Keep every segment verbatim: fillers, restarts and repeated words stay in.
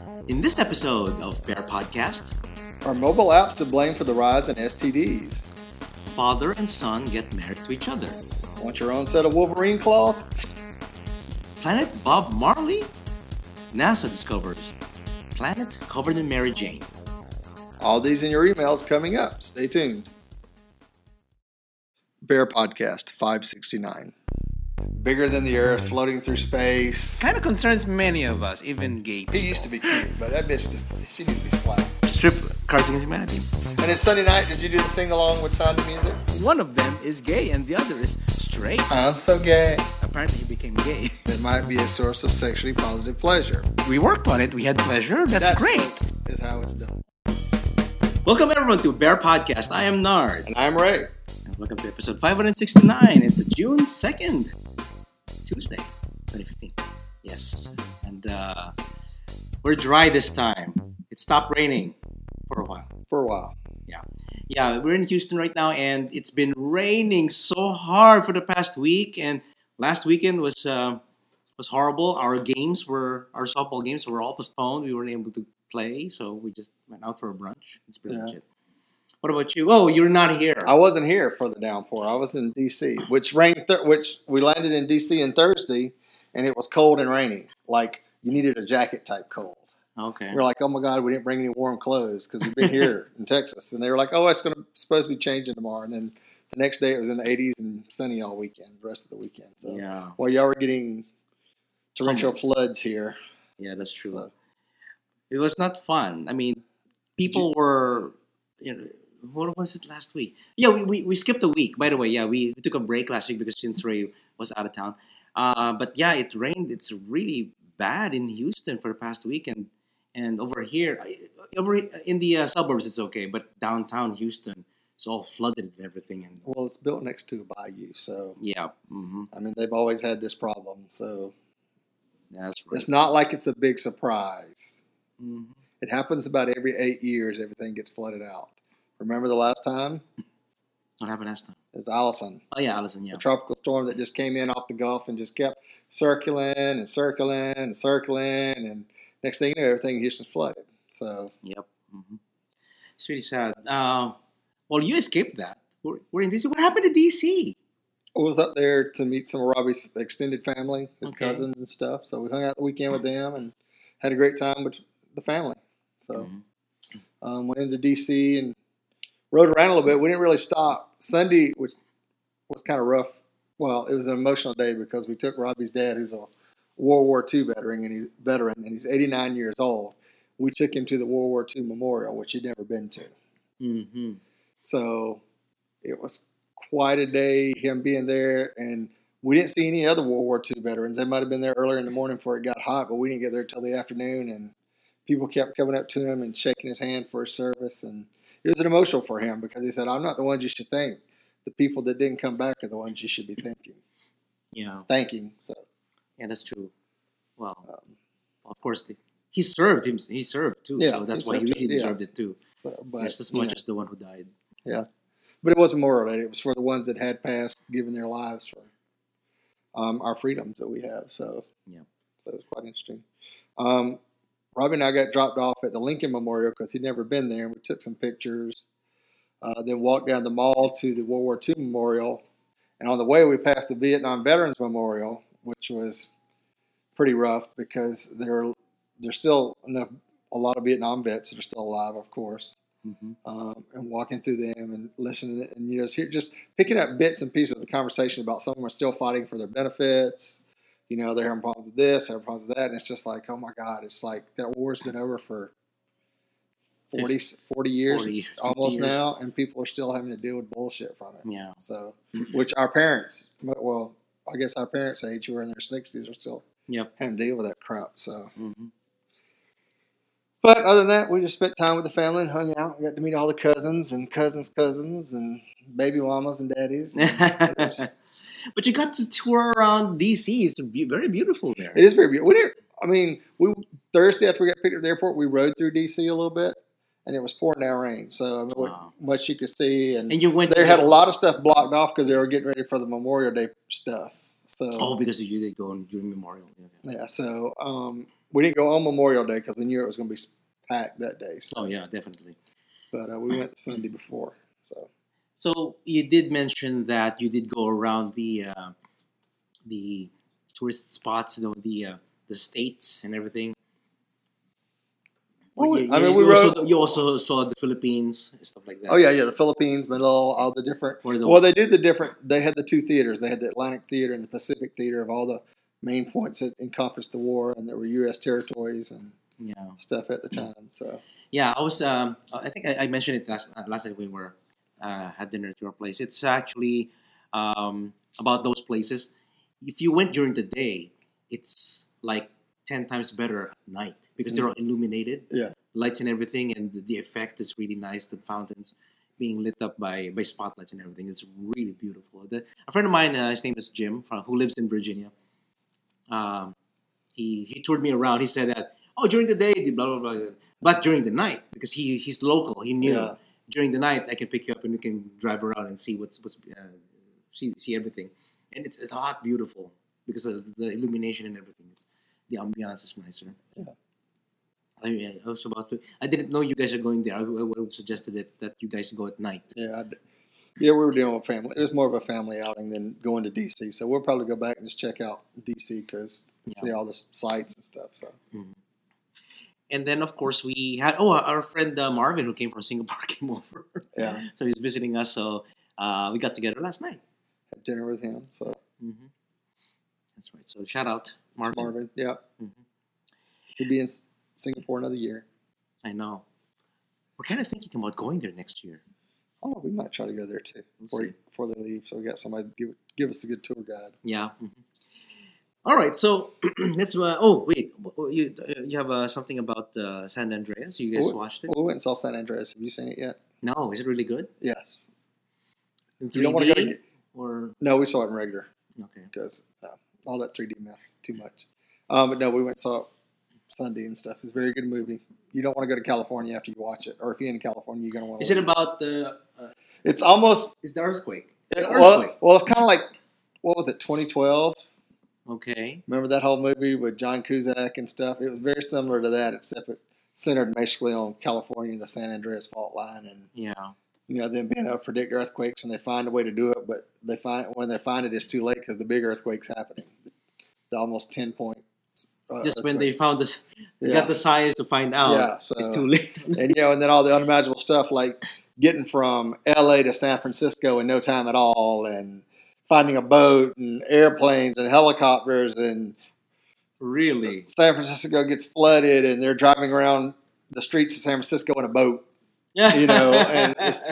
In this episode of Bear Podcast, are mobile apps to blame for the rise in S T Ds? father and son get married to each other. Want your own set of Wolverine claws? Planet Bob Marley? NASA discovers planet covered in Mary Jane. All these in your emails coming up. Stay tuned. Bear Podcast five sixty-nine. Bigger than the Earth, floating through space. Kind of concerns many of us, even gay people. He used to be cute, but that bitch just, she needs to be slapped. Strip Cards Against Humanity. And it's Sunday night. Did you do the sing-along with Sound of Music? One of them is gay and the other is straight. I'm so gay. Apparently he became gay. It might be a source of sexually positive pleasure. We worked on it. We had pleasure. That's, That's great. Is how it's done. Welcome everyone to Bear Podcast. I am Nard. And I'm Ray. And welcome to episode five sixty-nine. It's June second, Tuesday, twenty fifteen. Yes. And uh, we're dry this time. It stopped raining for a while. For a while. Yeah. Yeah, we're in Houston right now, and it's been raining so hard for the past week. And last weekend was uh, was horrible. Our games were, our softball games were all postponed. We weren't able to play, so we just went out for a brunch. That's pretty Yeah. much it. What about you? Oh, you're not here. I wasn't here for the downpour. I was in D C, which rained. Th- which we landed in D C on Thursday, and it was cold and rainy. Like you needed a jacket type cold. Okay. We were like, oh my god, we didn't bring any warm clothes because we've been here in Texas, and they were like, oh, it's going to supposed to be changing tomorrow, and then the next day it was in the eighties and sunny all weekend, the rest of the weekend. So Yeah. while y'all were getting torrential floods here, Yeah, that's true. so It was not fun. I mean, people were, you know, what was it last week? Yeah, we, we, we skipped a week, by the way. Yeah, we, we took a break last week because since Ray was out of town. Uh, but yeah, it rained. It's really bad in Houston for the past week. And, and over here, over in the uh, suburbs, it's okay. But downtown Houston, it's all flooded and everything. And well, it's built next to a bayou, so yeah, hmm I mean they've always had this problem. So that's right. it's not like it's a big surprise. Mhm. It happens about every eight years. Everything gets flooded out. Remember the last time? What happened last time? It was Allison, Oh, yeah, Allison, yeah. a tropical storm that just came in off the Gulf and just kept circling and circling and circling. And next thing you know, everything in Houston's flooded. So Yep. hmm It's really sad. Uh, well, you escaped that. We're, we're in D C. What happened to D C? I was up there to meet some of Robbie's extended family, his Okay. cousins and stuff. So we hung out the weekend with them and had a great time with the family. So Mhm. um, went into D C and rode around a little bit. We didn't really stop. Sunday, which was kind of rough. Well, it was an emotional day because we took Robbie's dad, who's a World War Two veteran, and he's veteran, and he's eighty-nine years old. We took him to the World War Two memorial, which he'd never been to. Mhm. So it was quite a day, him being there, and we didn't see any other World War Two veterans. They might have been there earlier in the morning before it got hot, but we didn't get there till the afternoon, and people kept coming up to him and shaking his hand for his service, and it was an emotional for him because he said, I'm not the ones you should thank. The people that didn't come back are the ones you should be thanking. Yeah. Thanking. So, Yeah, that's true. Well, um, of course, the, he served him. He served too, Yeah, so that's he why he served really too, yeah. deserved it too, so, but just as you much know, as the one who died. yeah, but it wasn't Memorial Day. It was for the ones that had passed, given their lives for um, our freedoms that we have. So, Yeah. so it was quite interesting. Um, Robbie and I got dropped off at the Lincoln Memorial because he'd never been there. We took some pictures, uh, then walked down the mall to the World War Two Memorial. And on the way, we passed the Vietnam Veterans Memorial, which was pretty rough because there there's still enough, a lot of Vietnam vets that are still alive, of course. hmm Um, and walking through them and listening, and you know, just, hear, just picking up bits and pieces of the conversation about some of them are still fighting for their benefits. You know, they're having problems with this, having problems with that, and it's just like, oh my God, it's like that war's been over for forty, forty years, forty, almost years. now, and people are still having to deal with bullshit from it. Yeah. So, which our parents, well, I guess our parents' age, who are in their sixties, are still Yep. having to deal with that crap. So, hmm but other than that, we just spent time with the family and hung out. We got to meet all the cousins and cousins' cousins and baby mamas and daddies. And it, was, But you got to tour around D C. It's be- very beautiful there. it is very beautiful. We didn't, I mean, we Thursday after we got picked up at the airport, we rode through D C a little bit, and it was pouring down rain. So I mean, what Wow. much you could see, and, And you went. they to had a the- lot of stuff blocked off because they were getting ready for the Memorial Day stuff. So Oh, because you did go on during Memorial. Yeah. yeah, so um, we didn't go on Memorial Day because we knew it was going to be packed that day. So. Oh yeah, definitely. But uh, we went the Sunday before. So So you did mention that you did go around the uh, the tourist spots, you know, the uh, the states and everything. Well, You- I you- mean, we you also, rode. you also saw the Philippines and stuff like that. Oh yeah, yeah, the Philippines, Manila, all the different. Or the, Well, they did the different. They had the two theaters. They had the Atlantic Theater and the Pacific Theater of all the main points that encompassed the war, and there were U S territories and yeah, stuff at the time. So yeah. I was. Um, I think I, I mentioned it last uh, last night when we were uh, had dinner at your place. It's actually um, about those places. If you went during the day, it's like ten times better at night because they're all illuminated. yeah, Lights and everything, and the, the effect is really nice. The fountains being lit up by by spotlights and everything. It's really beautiful. The, a friend of mine, uh, his name is Jim, from, who lives in Virginia. Um, he he toured me around. He said that oh, during the day, the blah blah blah, but during the night because he he's local. He knew yeah, during the night I can pick you up and we can drive around and see what's what's uh, see see everything, and it's it's a lot beautiful because of the illumination and everything. It's the ambiance is nicer. Yeah. I mean, I was about to. I didn't know you guys are going there. I, I would have suggested it that you guys go at night. yeah. I d yeah, we were dealing with family. It was more of a family outing than going to D C. So we'll probably go back and just check out D C because see Yeah. all the sites and stuff. So Mhm. And then, of course, we had oh our friend uh, Marvin who came from Singapore came over, yeah, so he's visiting us. So uh, we got together last night. had dinner with him. So hmm That's right. So shout out Marvin. Marvin, yeah, Mhm. he'll be in S- Singapore another year. I know. We're kind of thinking about going there next year. Oh, we might try to go there too We'll before, see. before they leave. So we got somebody to give give us a good tour guide. Yeah. mhm. All right. So let's. Uh, oh wait, w- you uh, you have uh, something about uh, San Andreas? You guys Well, watched it? Well, we went and saw San Andreas. Have you seen it yet? No. Is it really good? Yes. In You don't want to go to three D get, or no, we saw it in regular okay. because no, all that three D mess too much. Um, but no, we went and saw it Sunday and stuff. It's a very good movie. You don't want to go to California after you watch it, or if you're in California, you're gonna want to. Is it about the? Uh, It's almost is the earthquake? The well, earthquake. well, it's kind of like what was it, twenty twelve? Okay. Remember that whole movie with John Cusack and stuff? It was very similar to that, except it centered basically on California, the San Andreas Fault Line, and Yeah. you know them being able to predict earthquakes, and they find a way to do it, but they find when they find it, it's too late because the big earthquake's happening, the almost ten point. Uh, Just when they earthquake. found this, they yeah, got the science to find out. yeah, so It's too late. and you know, and then all the unimaginable stuff like getting from L A to San Francisco in no time at all, and finding a boat and airplanes and helicopters, and Really? San Francisco gets flooded, and they're driving around the streets of San Francisco in a boat. Yeah. You know, and it's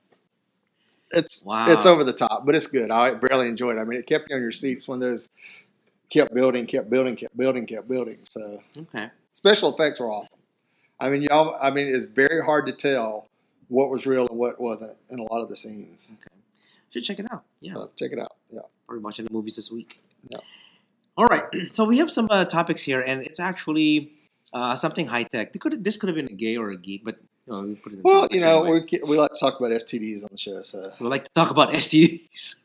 it's Wow. it's over the top, but it's good. I barely enjoyed it. I mean, it kept you on your seats when those kept building, kept building, kept building, kept building. So Okay. special effects were awesome. I mean, y'all. I mean, it's very hard to tell what was real and what wasn't in a lot of the scenes. Okay. Should check it out. Yeah. So check it out. Yeah. Probably watching the movies this week. Yeah. All right. So we have some uh, topics here, and it's actually uh, something high tech. This could this could have been a gay or a geek, but you know, we put it in Well, topics you know, anyway. we ke- we like to talk about S T Ds on the show. So We like to talk about S T Ds.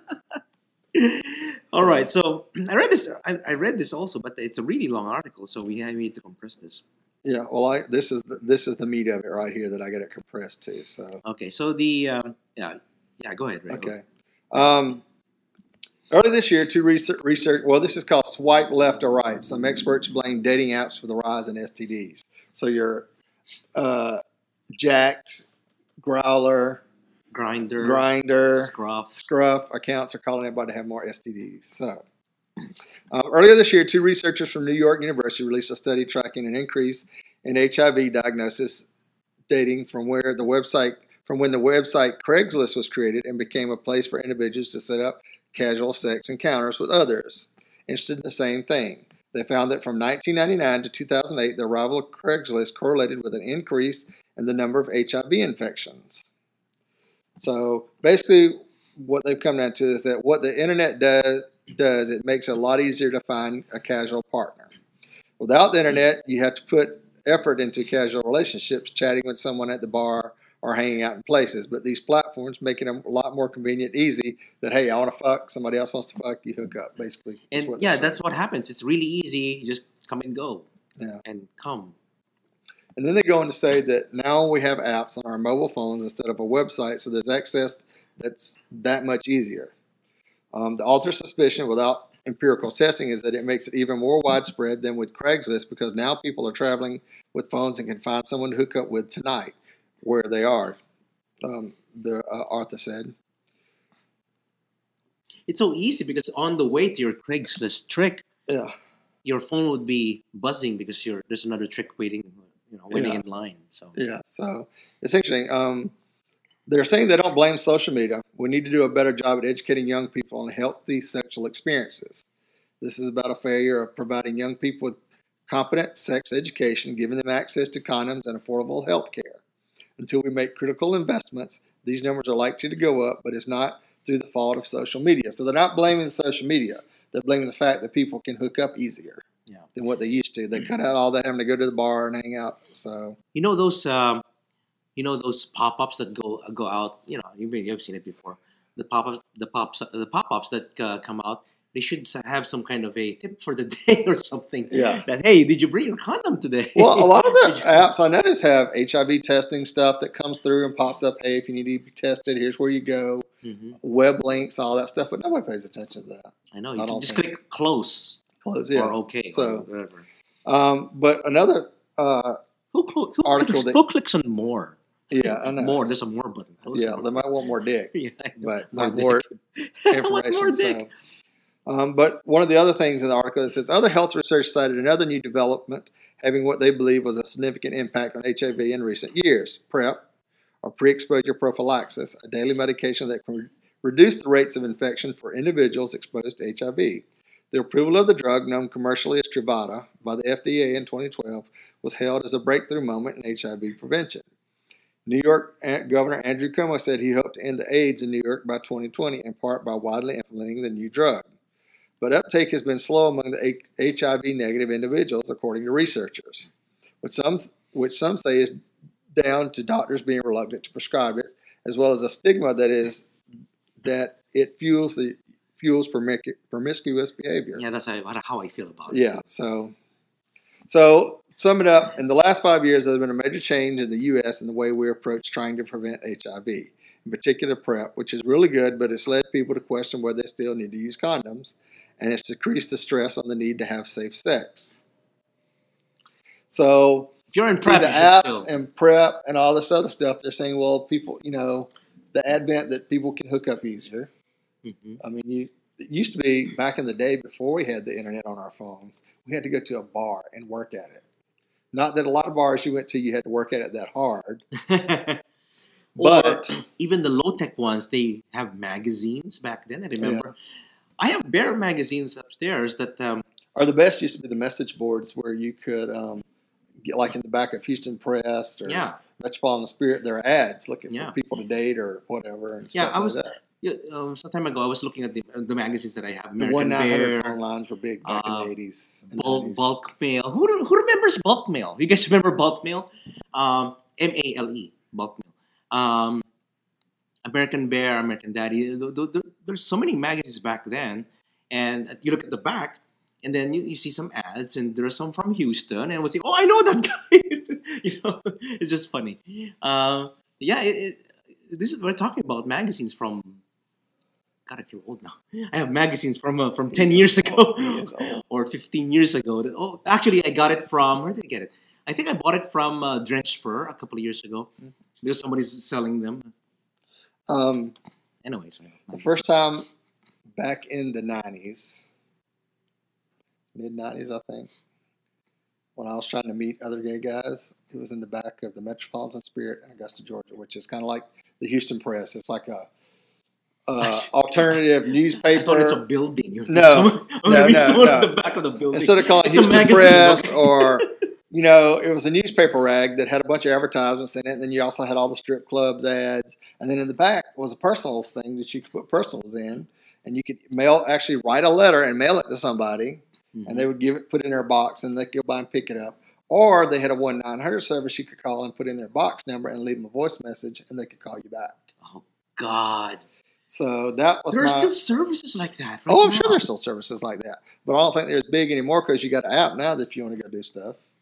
All right. So I read this. I, I read this also, but it's a really long article, so we have- we need to compress this. yeah. Well, I this is the, this is the meat of it right here that I get it compressed to. So Okay. So the um, yeah yeah go ahead. Ray. okay. Um, early this year, two research, research. Well, this is called swipe left or right. Some experts blame dating apps for the rise in S T Ds. So your uh, Jacked, Growler, Grinder. Grinder, Scruff. Scruff accounts are calling everybody to have more S T Ds. So, uh, earlier this year, two researchers from New York University released a study tracking an increase in H I V diagnosis dating from where the website from when the website Craigslist was created and became a place for individuals to set up casual sex encounters with others interested in the same thing. They found that from nineteen ninety-nine to two thousand eight, the arrival of Craigslist correlated with an increase in the number of H I V infections. So basically, what they've come down to is that what the internet does, does it makes it a lot easier to find a casual partner. Without the internet, you have to put effort into casual relationships, chatting with someone at the bar or hanging out in places. But these platforms make it a lot more convenient, easy that, hey, I want to fuck, somebody else wants to fuck, you hook up, basically. And what yeah, they're that's saying. what happens. It's really easy. You just come and go. Yeah. and come. And then they go on to say that now we have apps on our mobile phones instead of a website, so there's access that's that much easier. Um, the author's suspicion, without empirical testing, is that it makes it even more widespread than with Craigslist, because now people are traveling with phones and can find someone to hook up with tonight where they are, um, the uh, author said. It's so easy because on the way to your Craigslist trick, Yeah. your phone would be buzzing because you're there's another trick waiting, you know, waiting Yeah. in line. So Yeah, so it's interesting. Um, they're saying they don't blame social media. We need to do a better job at educating young people on healthy sexual experiences. This is about a failure of providing young people with competent sex education, giving them access to condoms and affordable health care. Until we make critical investments, these numbers are likely to go up, but it's not through the fault of social media. So they're not blaming social media. They're blaming the fact that people can hook up easier yeah, than what they used to. They cut out all that having to go to the bar and hang out. So you know those um, you know those pop-ups that go go out. You know, you've been, you've seen it before. The pop-ups, the pops, the pop-ups that uh, come out. They should s- have some kind of a tip for the day or something. Yeah. That hey, did you bring your condom today? Well, a lot of Did the you- apps I notice have H I V testing stuff that comes through and pops up. Hey, if you need to be tested, here's where you go. Mhm. Web links, all that stuff, but nobody pays attention to that. I know. I You can don't just think- click close Close, yeah. or okay So- or whatever. Um, but another, uh, Who, cl- who, article clicks, that- who clicks on more? yeah, I know. More. There's a more button. Those Yeah, more. they might want more dick, Yeah, I know. but More not more dick. I want information. more So. dick. Um, but one of the other things in the article, it says other health research cited another new development having what they believe was a significant impact on H I V in recent years: PrEP, or pre-exposure prophylaxis, a daily medication that can re- reduce the rates of infection for individuals exposed to H I V. The approval of the drug, known commercially as Truvada, by the F D A in twenty twelve, was hailed as a breakthrough moment in H I V prevention. New York Governor Andrew Cuomo said he hoped to end the AIDS in New York by twenty twenty, in part by widely implementing the new drug. But uptake has been slow among the H I V negative individuals, according to researchers, which some, which some say is down to doctors being reluctant to prescribe it, as well as a stigma that is that it fuels the fuels promiscu- promiscuous behavior. Yeah, that's how, how I feel about it. Yeah. So, so sum it up. In the last five years, there's been a major change in the U S in the way we approach trying to prevent H I V, in particular PrEP, which is really good, but it's led people to question whether they still need to use condoms, and it's decreased the stress on the need to have safe sex. So, If you're in through prep, the you should apps still- and PrEP and all this other stuff, they're saying, well, people, you know, the advent that people can hook up easier. Mhm. I mean, you, it used to be back in the day before we had the internet on our phones, we had to go to a bar and work at it. Not that a lot of bars you went to, you had to work at it that hard. But or even the low tech ones, they have magazines back then. I remember. I have bare magazines upstairs that um, or the best used to be the message boards where you could um, get, like in the back of Houston Press or yeah, Metropolitan Spirit, there are ads looking Yeah. for people to date or whatever and Yeah, stuff I like was- that. yeah. Um, some time ago, I was looking at the the magazines that I have. The American one nine hundred Bear, phone lines were big back in uh, the eighties and bulk, nineties. bulk mail. Who re- who remembers bulk mail? You guys remember bulk mail? Um, M A L E, bulk mail. Um, American Bear, American Daddy. Th- th- th- There's so many magazines back then, and you look at the back, and then you, you see some ads, and there's some from Houston, and we'll say, "Oh, I know that guy." You know, it's just funny. Uh, yeah, it, it, this is we're talking about magazines from. God, I feel old now. I have magazines from uh, from ten years ago Years old. or fifteen years ago. That- Oh, actually, I got it from where did I get it? I think I bought it from uh, Drenched Fur a couple of years ago because somebody's selling them. Um, Anyways, the first time back in the nineties, mid nineties, I think, when I was trying to meet other gay guys, it was in the back of the Metropolitan Spirit in Augusta, Georgia, which is kind of like the Houston Press. It's like a uh, alternative I newspaper. thought it's a building. You No. someone, No, read no, someone no. at the back of the building. Instead of calling it It's a Houston magazine, Press okay. or, you know, it was a newspaper rag that had a bunch of advertisements in it. And then you also had all the strip clubs ads. And then in the back was a personals thing that you could put personals in. And you could mail, actually write a letter and mail it to somebody. And they would give it, put it in their box, and they could go by and pick it up. Or they had a one nine hundred service you could call and put in their box number and leave them a voice message, and they could call you back. Oh God, So that was there are my. still services like that. Right Oh, I'm now. sure there's still services like that, but I don't think they're as big anymore because you got an app now that if you want to go do stuff.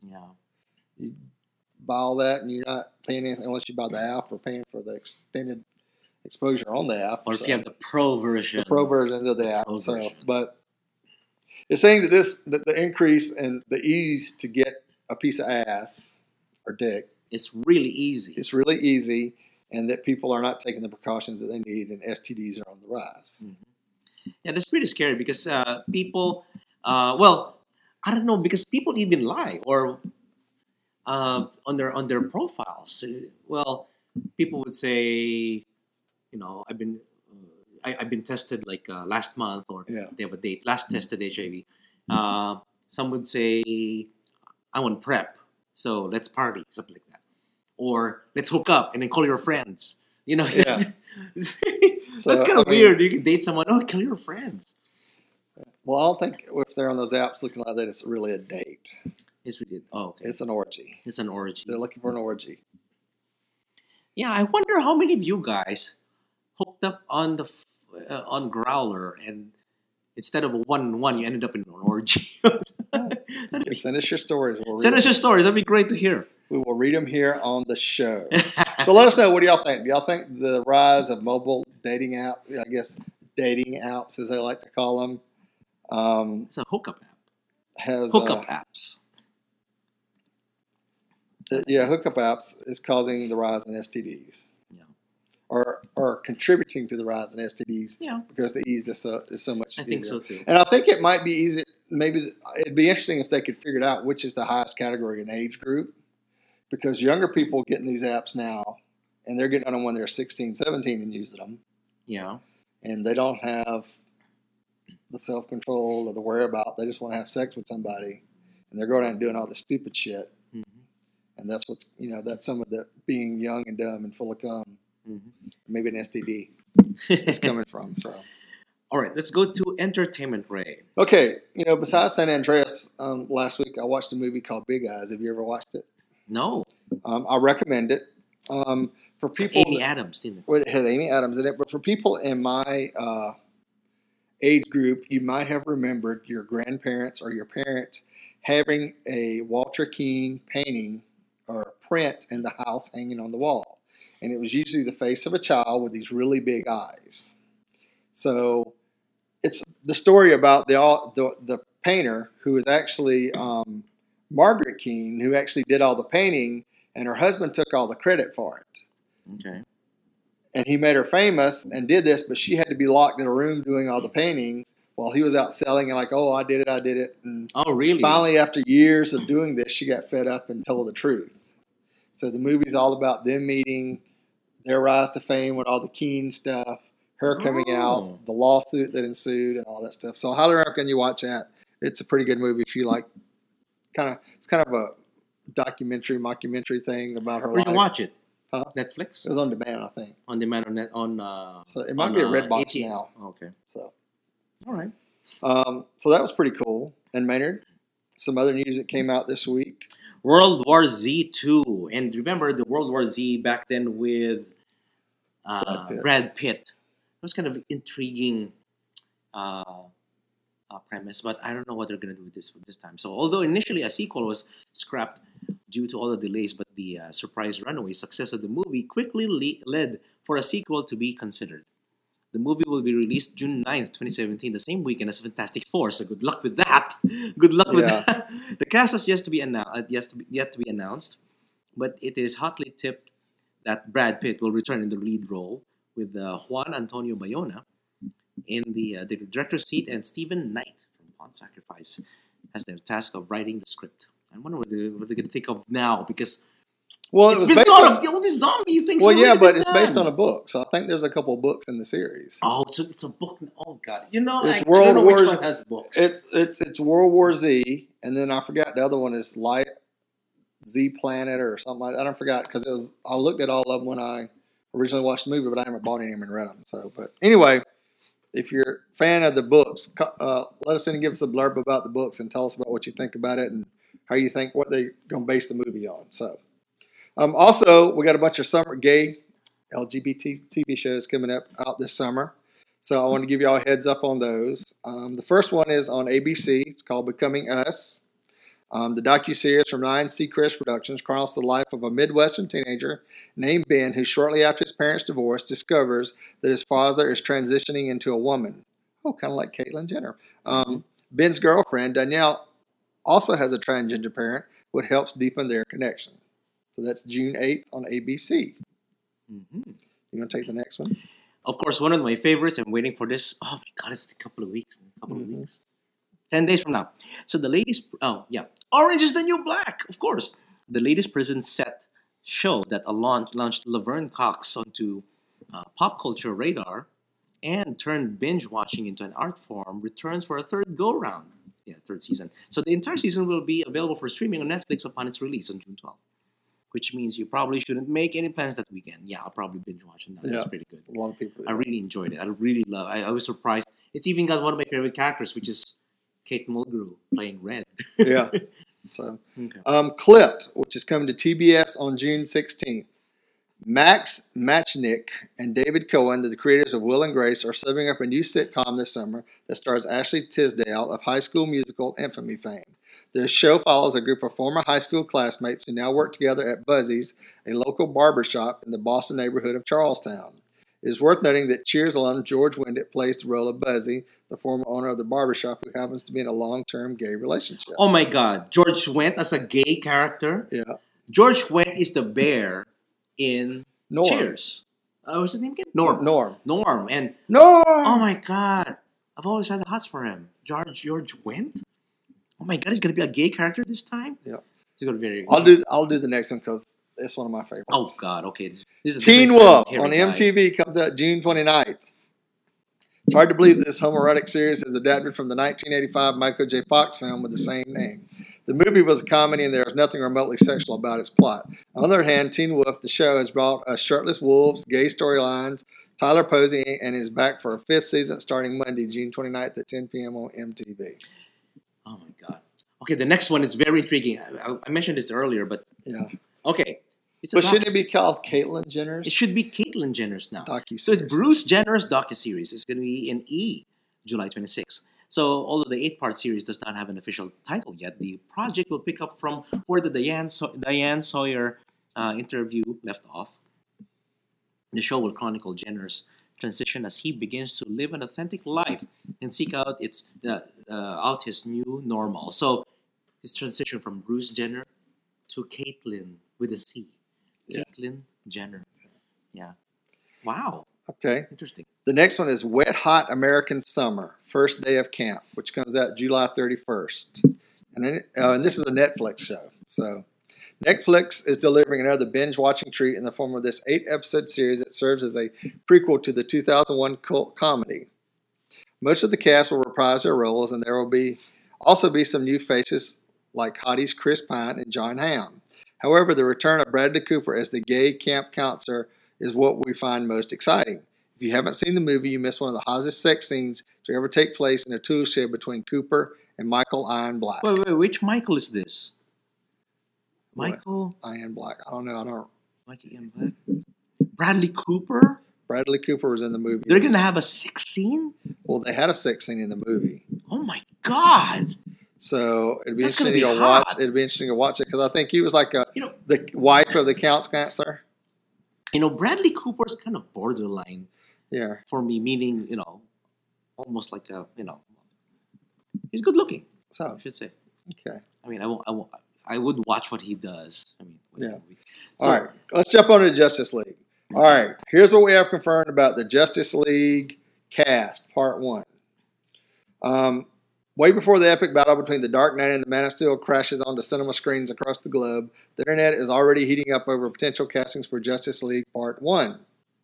Yeah. You buy all that, and you're not paying anything unless you buy the app or paying for the extended exposure on the app. Or if so, you have the pro version. the pro version of the, the app. pro So, version. but it's saying that this that the increase and the ease to get a piece of ass or dick, It's really easy. it's really easy, and that people are not taking the precautions that they need, and S T Ds are on the rise. Yeah, that's pretty scary because uh, people, uh, well, I don't know, because people even lie or uh, on their on their profiles. Uh, Well, people would say, you know, I've been uh, I, I've been tested like uh, last month, or Yeah. they have a date. Last tested H I V. Uh, some would say I'm on prep, so let's party, something like that, or let's hook up and then call your friends. You know, Yeah. that's So, kind of I mean- weird. You can date someone. Oh, call your friends. Well, I don't think if they're on those apps looking like that, it's really a date. Yes, we did. Oh, okay. It's an orgy. It's an orgy. They're looking for an orgy. Yeah, I wonder how many of you guys hooked up on the f- uh, on Growler, and instead of a one-on-one, you ended up in an orgy. That'd be- Send us your stories. We'll read Send us them. your stories. That'd be great to hear. We will read them here on the show. So let us know. What do y'all think? Do y'all think the rise of mobile dating app, I guess dating apps as they like to call them, um, It's a hookup app. has Hookup uh, apps. uh, yeah, hookup apps is causing the rise in S T Ds, Yeah. or or contributing to the rise in S T Ds Yeah, because the ease is so is so much I easier. think so too. And I think it might be easy. Maybe it'd be interesting if they could figure out which is the highest category in age group, because younger people getting these apps now, and they're getting on them when they're sixteen, seventeen and using them, Yeah. and they don't have the self control or the whereabout. They just want to have sex with somebody, and they're going out and doing all the stupid shit. Mhm. And that's what's you know that's some of the being young and dumb and full of cum, Mhm. maybe an S T D is coming from. So. All right, let's go to Entertainment Ray. Okay, you know, besides San Andreas, um, last week I watched a movie called Big Eyes. Have you ever watched it? No, Um, I recommend it. Um, for people, Amy Adams in it. well, it had Amy Adams in it, but for people in my uh, age group, you might have remembered your grandparents or your parents having a Walter Keane painting or print in the house hanging on the wall. And it was usually the face of a child with these really big eyes. So it's the story about the the, the painter who was actually um, Margaret Keane, who actually did all the painting, and her husband took all the credit for it. Okay. And he made her famous and did this, but she had to be locked in a room doing all the paintings while he was out selling and like, oh, I did it, I did it. And Oh, really? finally, after years of doing this, she got fed up and told the truth. So the movie's all about them meeting, their rise to fame with all the Keane stuff, her coming Oh. out, the lawsuit that ensued, and all that stuff. So I highly recommend you watch that. It's a pretty good movie if you like. Kind of, it's kind of a documentary, mockumentary thing about her Where'd life. you watch it? Huh? Netflix? It was on demand, I think. On demand on net on uh So it might on, be a uh, Redbox A T M. now. Okay. So, All right. um, so that was pretty cool. And Maynard, some other news that came out this week. World War Z two. And remember the World War Z back then with uh, Brad Pitt. Brad Pitt. It was kind of intriguing uh, uh, premise, but I don't know what they're going to do with this this time. So, although initially a sequel was scrapped due to all the delays, but the uh, surprise runaway success of the movie quickly le- led for a sequel to be considered. The movie will be released June ninth, twenty seventeen, the same weekend as Fantastic Four. So good luck with that. Good luck with Yeah. that. The cast has yet to be announced. Yet to be, yet to be announced, but it is hotly tipped that Brad Pitt will return in the lead role, with uh, Juan Antonio Bayona in the, uh, the director's seat, and Stephen Knight from Pawn Sacrifice has the task of writing the script. I wonder what they're, what they're going to think of now, because Well, it it's was been based thought on. of. All these zombie things. Well, have yeah, already but been it's based done. on a book, so I think there's a couple of books in the series. Oh, so it's a book. Oh God, you know, It's I, I World don't know War- which one has books. It's it's it's World War Z, and then I forgot the other one is Light Z Planet or something like that. I forgot because it was. I looked at all of them when I originally watched the movie, but I haven't bought any of them and read them. So, but anyway, if you're a fan of the books, co- uh, let us in and give us a blurb about the books and tell us about what you think about it and how you think what they're going to base the movie on. So, um, also we got a bunch of summer gay L G B T T V shows coming up out this summer. So I want to give you all a heads up on those. Um, the first one is on A B C. It's called Becoming Us. Um, the docuseries from Nine Seacrest Productions chronicles the life of a Midwestern teenager named Ben who shortly after his parents' divorce discovers that his father is transitioning into a woman. Oh, kind of like Caitlyn Jenner. Um, Ben's girlfriend, Danielle, also has a transgender parent, which helps deepen their connection. So that's June eighth on A B C. Mm-hmm. You want to take the next one? Of course, one of my favorites. I'm waiting for this. Oh my God, it's a couple of weeks. A couple Mhm. of weeks. Ten days from now. So the latest. Oh yeah, Orange is the New Black. Of course, the latest prison set show that a launch, launched Laverne Cox onto uh, pop culture radar and turned binge watching into an art form returns for a third go round. Yeah, third season. So the entire season will be available for streaming on Netflix upon its release on June twelfth. Which means you probably shouldn't make any plans that weekend. Yeah, I'll probably binge watch it. Yeah. That's pretty good. A lot of people. do I that. really enjoyed it. I really love. I, I was surprised. It's even got one of my favorite characters, which is Kate Mulgrew playing Red. Yeah. So, Okay. um, Clipped, which is coming to T B S on June sixteenth. Max Matchnick and David Cohen, the creators of Will and Grace, are subbing up a new sitcom this summer that stars Ashley Tisdale of High School Musical infamy fame. The show follows a group of former high school classmates who now work together at Buzzy's, a local barbershop in the Boston neighborhood of Charlestown. It is worth noting that Cheers alum George Wendt plays the role of Buzzy, the former owner of the barbershop who happens to be in a long-term gay relationship. Oh my God, George Wendt as a gay character. Yeah. George Wendt is the bear in Norm. Cheers. Uh, what's his name again? Norm. Norm. Norm. And Norm! oh my God, I've always had the hots for him. George George Wendt. Oh my God, he's gonna be a gay character this time. Yeah. He's gonna be very. I'll do I'll do the next one because it's one of my favorites. Oh God. Okay. This, this is a Teen different Wolf kind of on guy. M T V comes out June twenty-ninth. It's hard to believe that this homoerotic series is adapted from the nineteen eighty-five Michael J. Fox film with the same name. The movie was a comedy and there is nothing remotely sexual about its plot. On the other hand, Teen Wolf, the show, has brought us shirtless wolves, gay storylines, Tyler Posey, and is back for a fifth season starting Monday, June twenty-ninth at ten p.m. on M T V. Oh my God. Okay, the next one is very intriguing. I, I- I mentioned this earlier, but Yeah. okay. It's a But shouldn't it docu- be called Caitlyn Jenner's It should be Caitlyn Jenner's now. docu So it's Bruce Jenner's docuseries. It's going to be in E, July twenty-sixth. So although the eight-part series does not have an official title yet, the project will pick up from where the Diane, so- Diane Sawyer uh, interview left off. The show will chronicle Jenner's transition as he begins to live an authentic life and seek out its uh, uh, out his new normal. So his transition from Bruce Jenner to Caitlyn with a C. Yeah. Caitlyn Jenner. Yeah. Wow. Okay. Interesting. The next one is Wet Hot American Summer, First Day of Camp, which comes out July thirty-first. And, then, uh, and this is a Netflix show. So Netflix is delivering another binge-watching treat in the form of this eight-episode series that serves as a prequel to the two thousand one cult comedy. Most of the cast will reprise their roles, and there will be also be some new faces like hotties Chris Pine and John Hamm. However, the return of Bradley Cooper as the gay camp counselor is what we find most exciting. If you haven't seen the movie, you missed one of the hottest sex scenes to ever take place in a tool shed between Cooper and Michael Ian Black. Wait, wait, which Michael is this? What? Michael? Ian Black. I don't know. I don't. Michael Ian Black? Bradley Cooper? Bradley Cooper was in the movie. They're going to have a sex scene? Well, they had a sex scene in the movie, Oh my God. so it'd be That's gonna interesting be to watch. hot. It'd be interesting to watch it because I think he was like a, You know, the wife of the count's counselor. you know, Bradley Cooper's kind of borderline Yeah. for me, meaning, you know, almost like a, you know, he's good looking, So I should say. okay. I mean, I won't, I won't, I would watch what he does. I mean, Yeah. we- All right. Let's jump on to the Justice League. All right. Here's what we have confirmed about the Justice League cast, Part One. Um, way before the epic battle between the Dark Knight and the Man of Steel crashes onto cinema screens across the globe, the internet is already heating up over potential castings for Justice League Part One.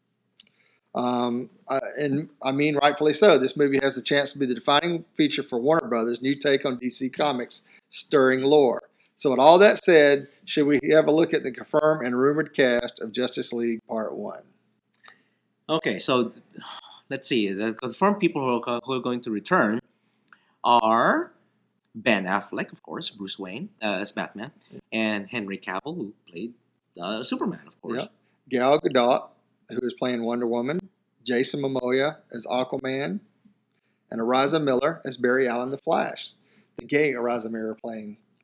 Um, uh, and I mean, rightfully so. This movie has the chance to be the defining feature for Warner Brothers' new take on D C Comics' stirring lore. So, with all that said, should we have a look at the confirmed and rumored cast of Justice League Part One? Okay, so let's see. The confirmed people who are, who are going to return are Ben Affleck, of course, Bruce Wayne uh, as Batman, and Henry Cavill, who played uh, Superman, of course. Yep. Gal Gadot, who is playing Wonder Woman, Jason Momoa as Aquaman, and Ariza Miller as Barry Allen the Flash. The gay Ariza Miller playing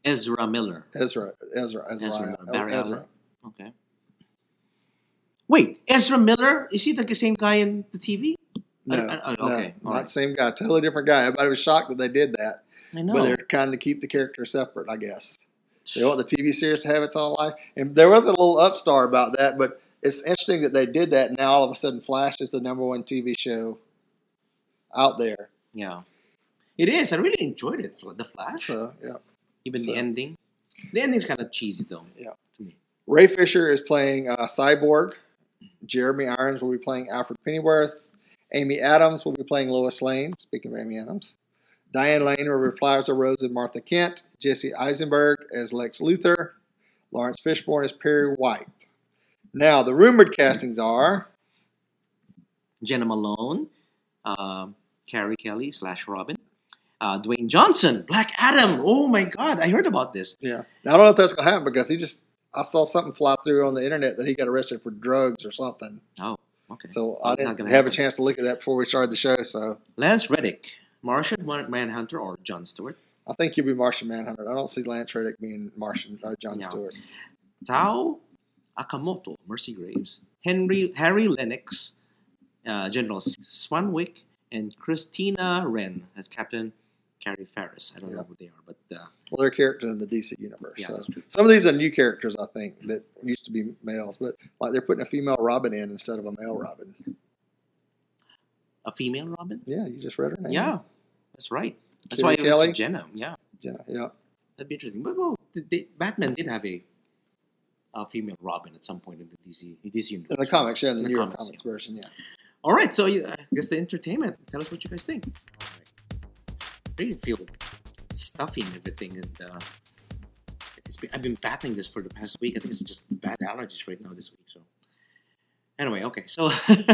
Ezra Miller. Ezra, Ezra, Ezra, Ezra, Ezra. Barry Ezra. Allen. Okay. Wait, Ezra Miller? Is he the same guy in the T V? No, I- I- no, okay, all not right. the same guy. Totally different guy. Everybody was shocked that they did that. I know. But they're kind of keep the character separate, I guess. They want the T V series to have its own life. And there was a little upstart about that, but it's interesting that they did that. And now all of a sudden, Flash is the number one T V show out there. Yeah. It is. I really enjoyed it. The Flash. So, yeah. Even so- the ending. The ending's kind of cheesy, though. Yeah. To me. Ray Fisher is playing uh, Cyborg. Jeremy Irons will be playing Alfred Pennyworth. Amy Adams will be playing Lois Lane. Speaking of Amy Adams. Diane Lane will reprise a Rose and Martha Kent. Jesse Eisenberg as Lex Luthor. Lawrence Fishburne as Perry White. Now, the rumored castings are Jenna Malone, um, Carrie Kelly slash Robin, uh, Dwayne Johnson, Black Adam. Oh my God, I heard about this. Yeah. Now, I don't know if that's going to happen because he just, I saw something fly through on the internet that he got arrested for drugs or something. Oh, okay. So Well, I it's not didn't gonna have happen. a chance to look at that before we started the show. So Lance Reddick, Martian Manhunter or Jon Stewart, I think he'll be Martian Manhunter. I don't see Lance Reddick being Martian, uh, John Yeah. Stewart. Tao Akamoto, Mercy Graves, Henry Harry Lennox, uh, General Swanwick, and Christina Wren as Captain Carrie Farris. I don't Yeah. know who they are, but uh, Well, they're characters in the D C universe. Yeah, so that's true. some of these are new characters, I think, that used to be males, but like they're putting a female Robin in instead of a male Robin. a female Robin. Yeah, you just read her name. Yeah, that's right. That's Carrie why it was Kelly? Jenna. Yeah, Jenna, yeah. that'd be interesting. But well, the, the, Batman did have a, a female Robin at some point in the D C D C universe. In the comics, yeah, in the In the New York comics, comics version, yeah. All right, so you, I guess the entertainment. Tell us what you guys think. All right. I really feel stuffy and everything, and uh, it's been, I've been battling this for the past week. I think it's just bad allergies right now this week. So anyway, okay. So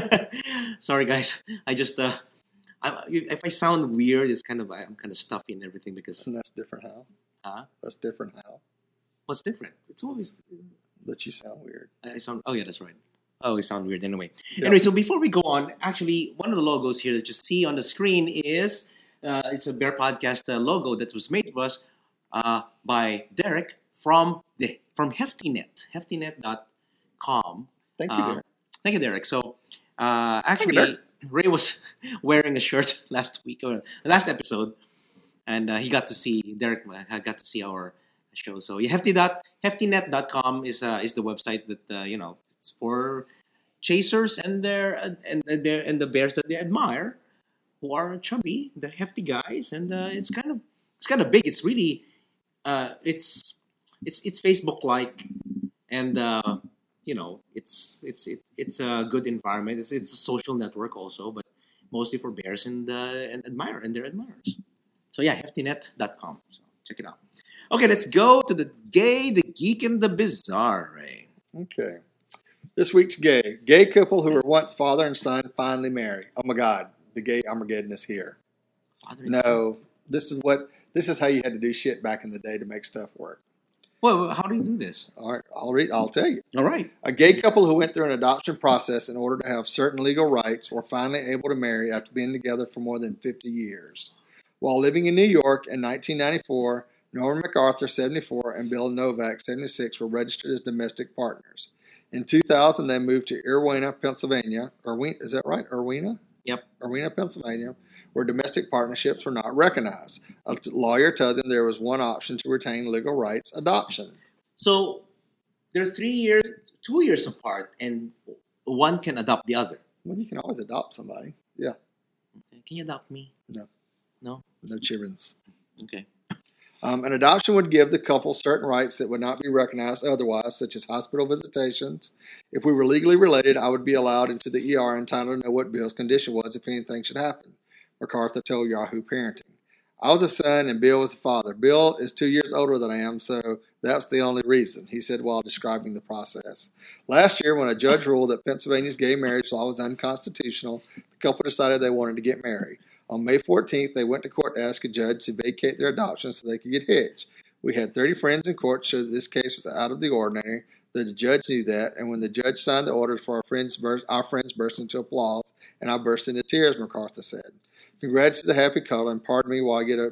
sorry guys. I just uh, I, if I sound weird, it's kind of I'm kind of stuffy and everything because And that's different how? huh? That's different how? What's different? It's always That you sound weird. I sound. Oh yeah, that's right. I always sound weird anyway. Yeah. Anyway, so before we go on, actually, one of the logos here that you see on the screen is uh, it's a Bear Podcast uh, logo that was made for us uh, by Derek from the from HeftyNet, heftynet dot com. Thank you, Uh, Derek. Thank you, Derek. So uh, actually, Derek. Ray was wearing a shirt last week or last episode, and uh, he got to see Derek. uh, got to see our show. So yeah, hefty dot heftynet dot com is uh, is the website that uh, you know it's for chasers and their and and their and the bears that they admire, who are chubby, the hefty guys, and uh, it's kind of it's kind of big. It's really uh, it's it's it's Facebook like, and uh, you know it's it's it's it's a good environment. It's it's a social network also, but mostly for bears and uh, and admire and their admirers. So yeah, heftynet dot com. So check it out. Okay, let's go to the gay, the geek, and the bizarre, Ray. Okay. This week's gay. Gay couple who were once father and son finally marry. Oh my God, the gay Armageddon is here. Father and son. No, this is what this is how you had to do shit back in the day to make stuff work. Well, how do you do this? All right, I'll read. I'll tell you. All right. A gay couple who went through an adoption process in order to have certain legal rights were finally able to marry after being together for more than fifty years. While living in New York in nineteen ninety-four, Norman MacArthur, seventy-four, and Bill Novak, seventy-six, were registered as domestic partners. In two thousand, they moved to Irwina, Pennsylvania. Irwina, is that right? Irwina? Yep. Irwina, Pennsylvania, where domestic partnerships were not recognized. A lawyer told them there was one option to retain legal rights: adoption. So they're three years, two years apart, and one can adopt the other. Well, you can always adopt somebody. Yeah, Okay. Can you adopt me? No. No. no children's. Okay. Um, an adoption would give the couple certain rights that would not be recognized otherwise, such as hospital visitations. If we were legally related, I would be allowed into the E R in time to know what Bill's condition was if anything should happen, MacArthur told Yahoo Parenting. I was a son and Bill was the father. Bill is two years older than I am, so that's the only reason, he said while describing the process. Last year, when a judge ruled that Pennsylvania's gay marriage law was unconstitutional, the couple decided they wanted to get married. On May fourteenth, they went to court to ask a judge to vacate their adoption so they could get hitched. We had thirty friends in court show that this case was out of the ordinary. The judge knew that, and when the judge signed the orders for our friends, burst, our friends burst into applause, and I burst into tears, MacArthur said. Congrats to the happy couple, and pardon me while I get a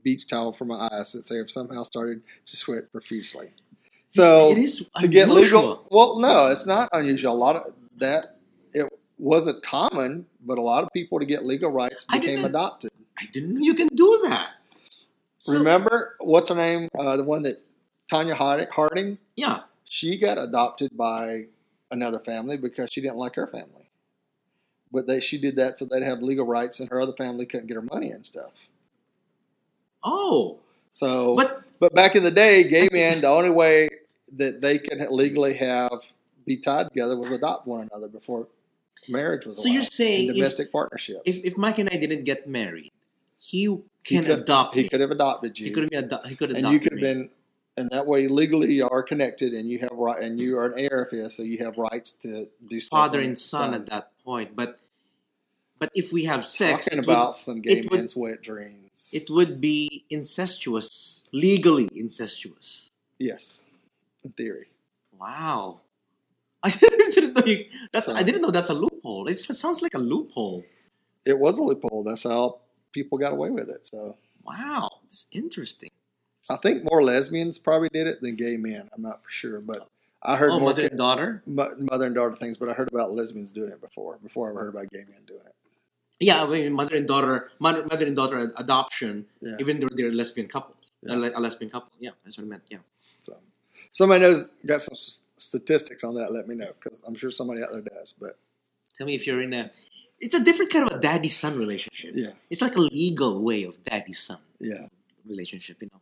beach towel from my eyes since they have somehow started to sweat profusely. So It is to get unusual. legal, well, no, it's not unusual. A lot of that it wasn't common, but a lot of people to get legal rights I became didn't- adopted. I didn't know you can do that. So- Remember what's her name? Uh, the one that Tanya Hard- Harding. Yeah. She got adopted by another family because she didn't like her family. But they she did that so they'd have legal rights, and her other family couldn't get her money and stuff. Oh, So, but but back in the day, gay men, the only way that they could legally have be tied together was adopt one another before marriage was So allowed. you're saying in if- domestic partnerships. if, if Mike and I didn't get married, he he can could, adopt he me. could have adopted you, He could have been ado- he could have and you adopted could have me. been, and that way legally you are connected, and you have right, and you are an heir of his, so you have rights to do stuff. father with and your son at that point. But but if we have sex, Talking it about would, some gay it would- men's wet dreams. it would be incestuous, legally incestuous. yes, in theory. Wow. I didn't know you, that's. So- I didn't know that's a loophole. It sounds like a loophole. It was a loophole. That's how people got away with it. So Wow, it's interesting. I think more lesbians probably did it than gay men. I'm not for sure, but I heard Oh, more mother ca- and daughter. mo- mother and daughter things. But I heard about lesbians doing it before. Before I ever heard about gay men doing it. Yeah, I mean, mother and daughter, mother, mother and daughter adoption. Yeah. Even though they're lesbian couples, Yeah. a, le- a lesbian couple. Yeah, that's what I meant. Yeah. So somebody knows got some s- statistics on that. Let me know because I'm sure somebody out there does. But Tell me if you're in a. It's a different kind of a daddy-son relationship. yeah, It's like a legal way of daddy-son yeah. relationship, you know.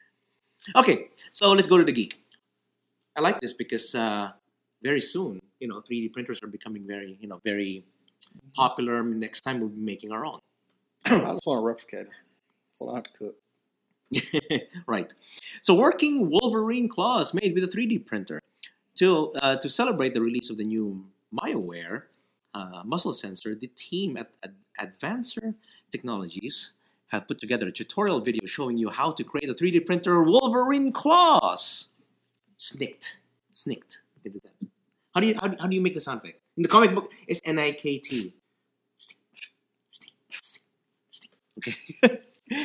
Okay, so let's go to the geek. I like this because uh, very soon, you know, three D printers are becoming very, you know, very popular. Next time we'll be making our own. I just want a replicator, so I don't have to cook. Right. So working Wolverine claws made with a three D printer. To, uh, to celebrate the release of the new MyoWare uh, muscle sensor, the team at, at Advancer Technologies have put together a tutorial video showing you how to create a three D printer Wolverine claws. Snicked. Snicked. You can do that. How do you, how do, how do you make the sound effect? In the comic book, it's N I K T. Snick, snick, snick, snick. Okay.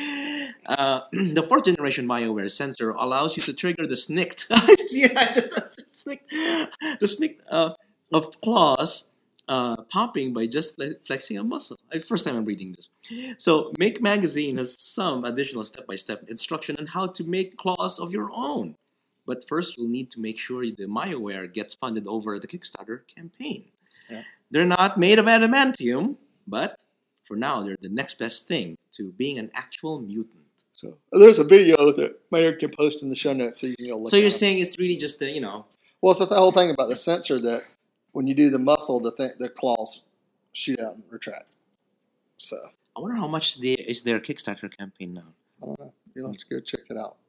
Uh, the fourth generation MyoWare sensor allows you to trigger the snicked, yeah, I just, just snicked, the snicked uh, of claws uh, popping by just fle- flexing a muscle. Uh, First time I'm reading this. So, Make Magazine has some additional step-by-step instruction on how to make claws of your own. But first, you'll need to make sure the MyoWare gets funded over the Kickstarter campaign. Yeah. They're not made of adamantium, but for now, they're the next best thing to being an actual mutant. So there's a video that Mayor can post in the show notes, so you can go look. So you're at it. saying it's really just the, you know, Well, it's the whole thing about the sensor that when you do the muscle, the th- the claws shoot out and retract. So I wonder how much the, is their Kickstarter campaign now. I don't know. You'll have to go check it out.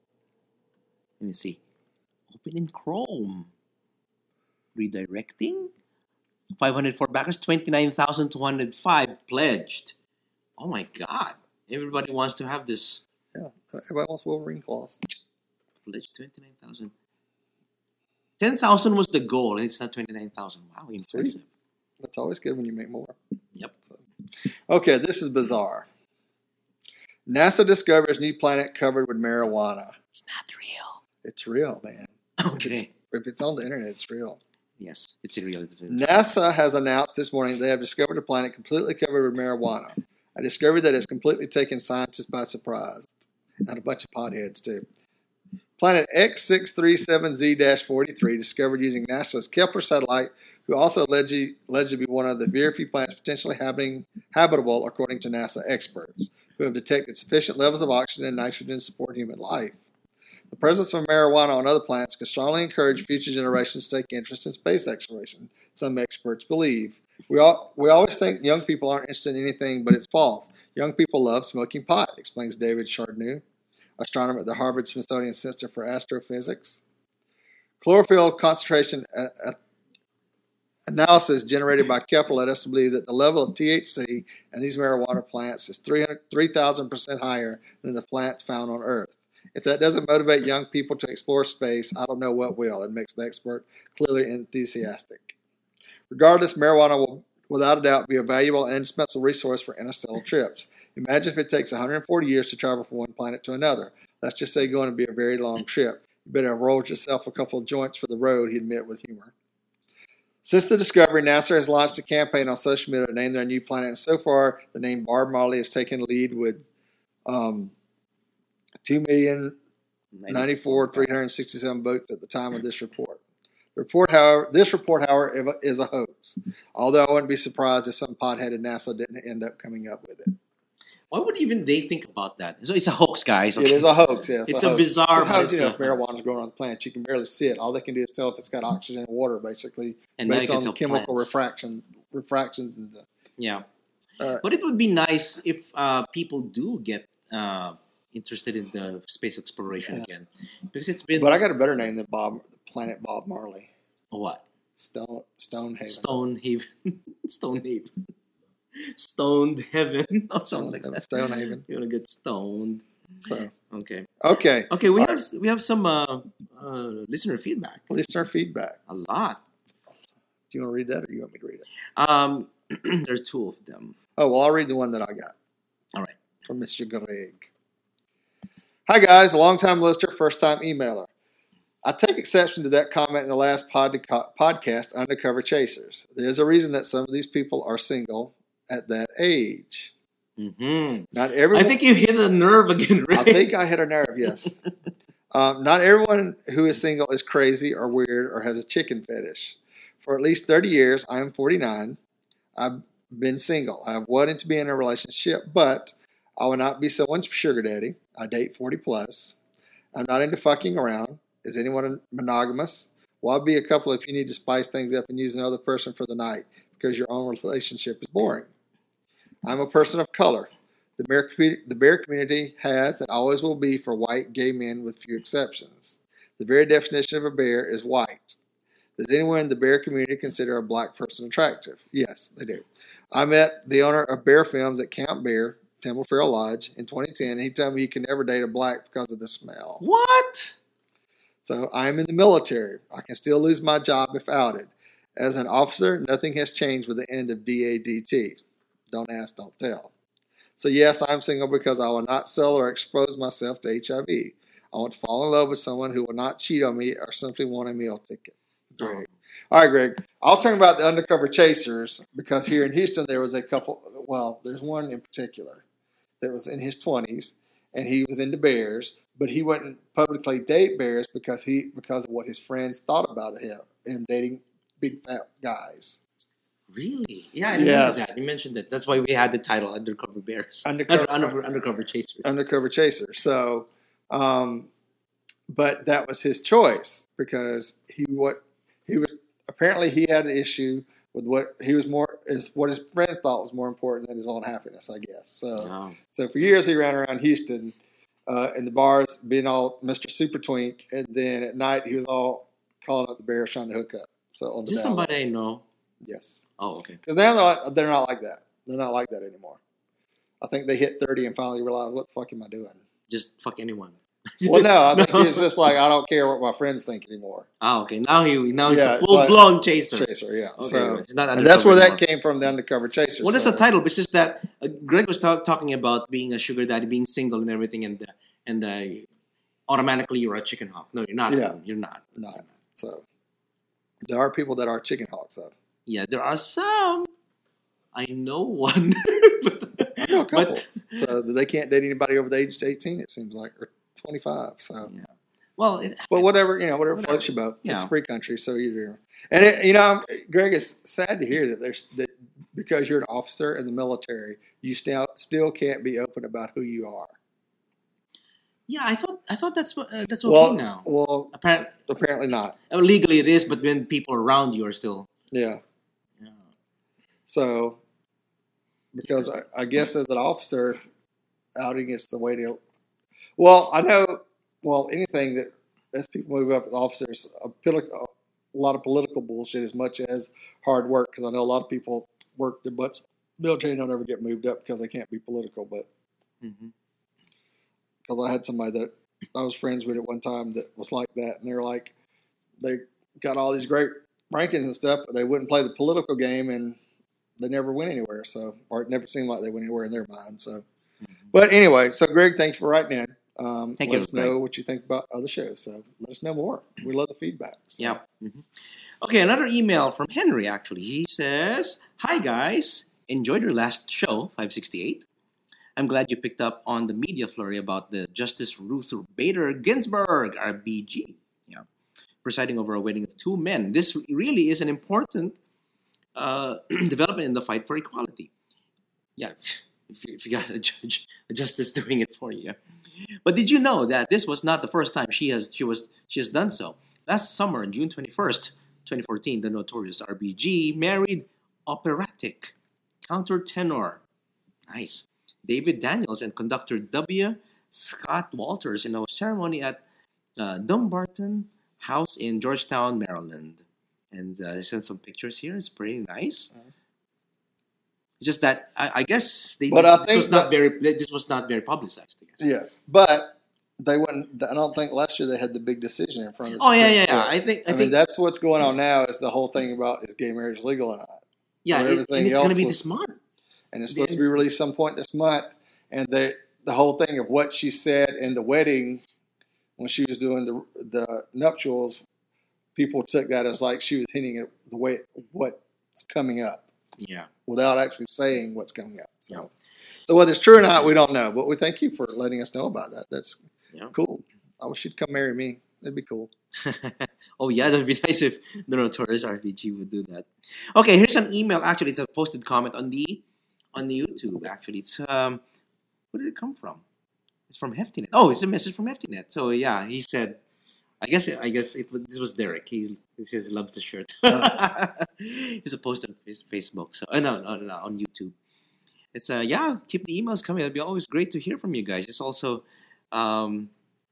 Let me see. Open in Chrome. Redirecting. five hundred four backers, twenty-nine thousand two hundred five pledged. Oh my God. Everybody wants to have this Yeah, so everybody wants Wolverine claws. pledge. twenty-nine thousand. ten thousand was the goal, and it's not twenty-nine thousand. Wow, impressive. That's always good when you make more. Yep. So, okay, this is bizarre. NASA discovers new planet covered with marijuana. It's not real. It's real, man. If it's, Okay. if it's on the internet, it's real. Yes, it's a real. It's a, NASA has announced this morning they have discovered a planet completely covered with marijuana. A discovery that has completely taken scientists by surprise. And a bunch of potheads, too. Planet X six three seven Z forty-three, discovered using NASA's Kepler satellite, who also alleged, alleged to be one of the very few planets potentially habiting, habitable, according to NASA experts, who have detected sufficient levels of oxygen and nitrogen to support human life. The presence of marijuana on other planets can strongly encourage future generations to take interest in space exploration, some experts believe. We all, we always think young people aren't interested in anything, but it's false. Young people love smoking pot, explains David Chardneau, astronomer at the Harvard Smithsonian Center for Astrophysics. Chlorophyll concentration a- a- analysis generated by Kepler led us to believe that the level of T H C in these marijuana plants is three thousand percent higher than the plants found on Earth. If that doesn't motivate young people to explore space, I don't know what will, admits the expert, clearly enthusiastic. Regardless, marijuana will without a doubt be a valuable and indispensable resource for interstellar trips. Imagine if it takes one hundred forty years to travel from one planet to another. Let's just say going to be a very long trip. You better have rolled yourself a couple of joints for the road, he admitted with humor. Since the discovery, NASA has launched a campaign on social media to name their new planet, and so far, the name Barb Marley has taken the lead with um, two million ninety-four thousand three hundred sixty-seven votes at the time of this report. The report, however, this report, however, is a hoax. Although I wouldn't be surprised if some pothead at NASA didn't end up coming up with it. Why would even they think about that? So it's a hoax, guys. Okay? It is a hoax, yes. It's a, a hoax. bizarre. It's how it's you know a if marijuana is growing on the planet. You can barely see it. All they can do is tell if it's got oxygen and water, basically, and now you based can on tell chemical plants. refraction, refractions. And the, Yeah, uh, but it would be nice if uh, people do get uh, interested in the space exploration Yeah. again, because it's been. but I got a better name than Bob Planet Bob Marley. What? Stone Stonehaven. Stonehaven. Stonehaven. Stoned heaven or something like that. Stonehaven. You want to get stoned? So Okay. okay, Okay. We All have we have some uh, uh, listener feedback. listener feedback. A lot. Do you want to read that, or do you want me to read it? Um, there's two of them. Oh well, I'll read the one that I got. All right. From Mister Greg. Hi guys, a long-time listener, first-time emailer. I take exception to that comment in the last pod- podcast, Undercover Chasers. There's a reason that some of these people are single at that age. Mm-hmm. Not everyone. I think you hit a nerve again, right? I think I hit a nerve. Yes. um, not everyone who is single is crazy or weird or has a chicken fetish. For at least thirty years, I am forty-nine. I've been single. I've wanted to be in a relationship, but I will not be someone's sugar daddy. I date forty plus. I'm not into fucking around. Is anyone monogamous? Well, I'll be a couple if you need to spice things up and use another person for the night because your own relationship is boring. I'm a person of color. The bear, the bear community has and always will be for white gay men with few exceptions. The very definition of a bear is white. Does anyone in the bear community consider a black person attractive? Yes, they do. I met the owner of Bear Films at Camp Bear, Temple Fair Lodge, in twenty ten, and he told me he could never date a black because of the smell. What? So I am in the military. I can still lose my job if outed. As an officer, nothing has changed with the end of D A D T. Don't ask, don't tell. So yes, I'm single because I will not sell or expose myself to H I V. I want to fall in love with someone who will not cheat on me or simply want a meal ticket. Greg. All right, Greg. I'll talk about the Undercover Chasers because here in Houston there was a couple. Well, there's one in particular that was in his twenties, and he was into bears, but he wouldn't publicly date bears because he because of what his friends thought about him him dating big fat guys. Really? Yeah, I remember Yes. that. You mentioned that. That's why we had the title Undercover Bears. Undercover- Under, under, undercover Chasers. Undercover Chaser. So, um, but that was his choice because he what he was apparently he had an issue with what he was more is what his friends thought was more important than his own happiness, I guess. So, Oh. so for years he ran around Houston uh, in the bars, being all Mister Super Twink, and then at night he was all calling up the bears trying to hook up. So on the Is this down low. somebody I know? Yes, Oh, okay. because now they're not, they're not like that. They're not like that anymore. I think they hit thirty and finally realized, what the fuck am I doing? Just fuck anyone. Well, no, I think No. he's just like, I don't care what my friends think anymore. Oh, okay. Now he now he's Yeah, a it's full blown chaser. Chaser, yeah. Okay, so, it's not and that's where undercover that came from, the Undercover Chaser. What is so. the title? It's just that uh, Greg was talk, talking about being a sugar daddy, being single, and everything, and uh, and uh, automatically you're a chicken hawk. No, you're not. Yeah. You're not. No. So there are people that are chicken hawks, though. Yeah, there are some. I know one. but, I know a couple. but- So they can't date anybody over the age of eighteen, it seems like, or twenty-five. So, yeah. Well, it, but whatever, you know, whatever, Whatever. floats your boat. It's Yeah. a free country, so you do. And, it, you know, Greg, it's sad to hear that there's that because you're an officer in the military, you still still can't be open about who you are. yeah, I thought I thought that's what uh, that's okay Well, now. well, Apparently, apparently not. legally it is, but when people around you are still. Yeah. Yeah. So, because I, I guess as an officer, outing is the way to. Well, I know. Well, anything that as people move up as officers, a, poli- a lot of political bullshit as much as hard work. Because I know a lot of people work their butts. Military don't ever get moved up because they can't be political. But Mm-hmm. because I had somebody that I was friends with at one time that was like that, and they were like, they got all these great rankings and stuff, but they wouldn't play the political game, and they never went anywhere. So, or it never seemed like they went anywhere in their mind. So, mm-hmm. But anyway, so Greg, thanks for writing in. Um, Thank let you, us Greg. know what you think about other shows. So let us know more. We love the feedback. So. Yep. Mm-hmm. Okay, another email from Henry, actually. He says, "Hi, guys. Enjoyed your last show, five sixty-eight. I'm glad you picked up on the media flurry about the Justice Ruth Bader Ginsburg, R B G, yeah, presiding over a wedding of two men. This really is an important uh, development in the fight for equality. Yeah, if you, if you got a judge, a justice doing it for you. But did you know that this was not the first time she has she was she has done so? Last summer, on June twenty-first, twenty fourteen, the notorious R B G married operatic countertenor, nice, David Daniels and conductor W. Scott Walters in a ceremony at uh, Dumbarton House in Georgetown, Maryland. And uh, I sent some pictures here. It's pretty nice. Uh-huh. It's just that I, I guess they, but I this think was not that, very this was not very publicized. I guess. Yeah, but they wouldn't. I don't think last year they had the big decision in front of the Oh Supreme yeah, yeah, yeah. Court. I think I, I think, mean that's what's going on now. Is the whole thing about is gay marriage legal or not? Yeah, or it, and it's going to be was, this month. And it's supposed to be released some point this month. And the the whole thing of what she said in the wedding when she was doing the the nuptials, people took that as like she was hinting at the way what's coming up. Yeah. Without actually saying what's coming up. So, yeah. so whether it's true or not, we don't know. But we thank you for letting us know about that. That's yeah. cool. I wish you'd come marry me. That'd be cool. Oh, yeah, that'd be nice if the notorious R B G would do that. Okay, here's an email. Actually, it's a posted comment on the on the YouTube. Actually, it's um, where did it come from? It's from HeftyNet. Oh, it's a message from HeftyNet. So yeah, he said, I guess I guess it this was Derek. He, he says he loves the shirt. Uh. It's a post on Facebook. So uh, no, no, no, on YouTube. It's uh yeah, keep the emails coming. It'd be always great to hear from you guys. It's also um.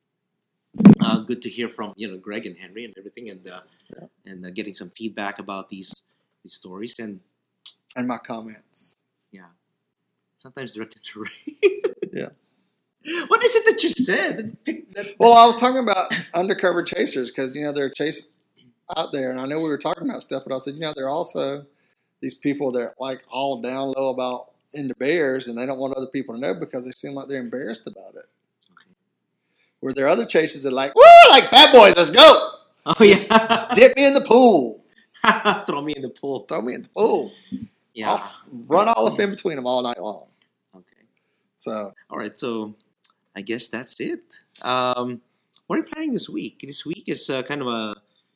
Uh, good to hear from you know Greg and Henry and everything, and uh, yeah. and uh, getting some feedback about these these stories and and my comments. Yeah, sometimes directed to Ray. Yeah. What is it that you said? That, that, well, I was talking about undercover chasers because you know there are chasers out there, and I know we were talking about stuff, but I said you know there are also these people that are like all down low about into bears, and they don't want other people to know because they seem like they're embarrassed about it. Where there are other chasers that are like, woo, like bad boys, let's go. Oh, yeah. Dip me in the pool. Throw me in the pool. Throw me in the pool. Yeah. I'll run all up in between them all night long. Okay. So. All right, so I guess that's it. Um, what are you planning this week? This week is uh, kind of a,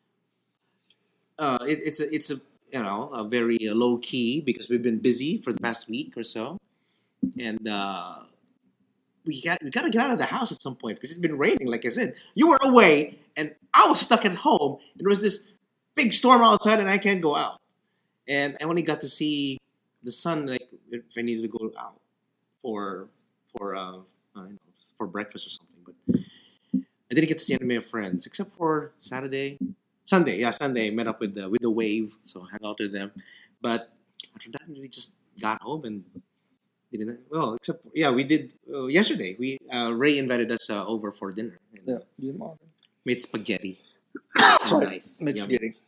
uh, it, it's a, it's a, you know, a very uh, low key because we've been busy for the past week or so. And, uh, We got we got to get out of the house at some point because it's been raining. Like I said, you were away and I was stuck at home. And there was this big storm outside, and I can't go out. And I only got to see the sun like if I needed to go out for for uh, I don't know, for breakfast or something. But I didn't get to see any of my friends except for Saturday, Sunday. Yeah, Sunday I met up with the with the Wave, so I hung out with them. But after that, we just got home and. Didn't well, except for, yeah, we did uh, yesterday. We uh, Ray invited us uh, over for dinner. And, yeah, you made spaghetti. Nice, made yummy. Spaghetti.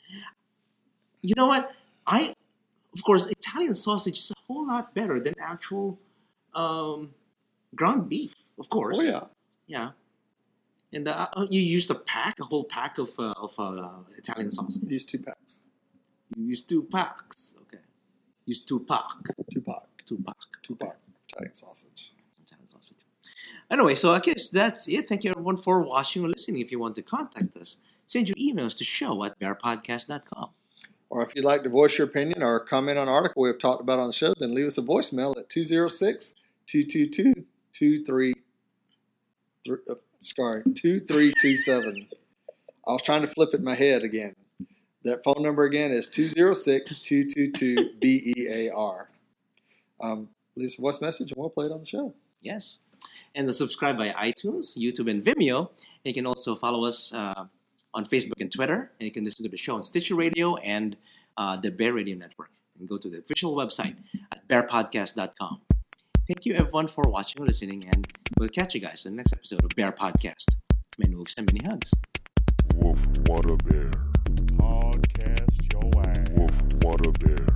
You know what? I, of course, Italian sausage is a whole lot better than actual um, ground beef. Of course. Oh yeah, yeah. And uh, you used a pack, a whole pack of uh, of uh, Italian sausage. Use two packs. You use two packs. Okay. Use two pack. Two pack. Tupac. Tupac. Italian sausage. Italian sausage. Anyway, so I guess that's it. Thank you everyone for watching or listening. If you want to contact us, send your emails to show at bear podcast dot com. Or if you'd like to voice your opinion or comment on an article we've talked about on the show, then leave us a voicemail at two oh six, two two two, two three sorry, two three two seven. I was trying to flip it in my head again. That phone number again is two oh six, two two two, B E A R. Um, leave us a voice message and we'll play it on the show. Yes. And to subscribe by iTunes, YouTube, and Vimeo. And you can also follow us uh, on Facebook and Twitter. And you can listen to the show on Stitcher Radio and uh, the Bear Radio Network. And go to the official website at bear podcast dot com. Thank you everyone for watching and listening. And we'll catch you guys in the next episode of Bear Podcast. Many moves and many hugs. Woof, what a bear. Podcast your ass. Woof, what a bear.